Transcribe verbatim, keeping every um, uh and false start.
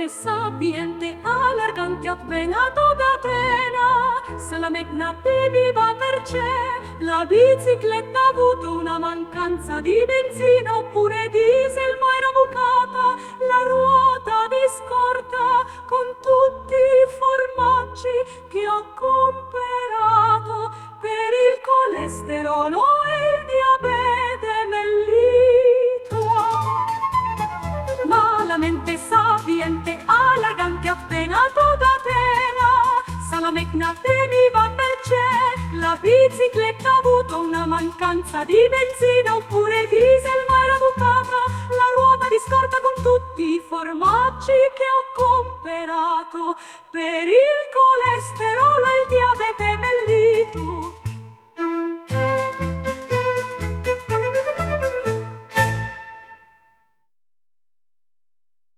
sapiente, allargante appena toda tena. Se la macchina baby va per c'è, la bicicletta ha avuto una mancanza di benzina oppure diesel, ma era bucata la ruota di scorta con tutti i formaggi che ho comperato per il colesterolo e il diabete mellito. Ma la mente sapiente, allargante appena toda tena, sa la macchina veniva per c'è, la bicicletta ha avuto una mancanza di benzina oppure diesel, ma era bucata la ruota di scorta con tutti i formaggi che ho comperato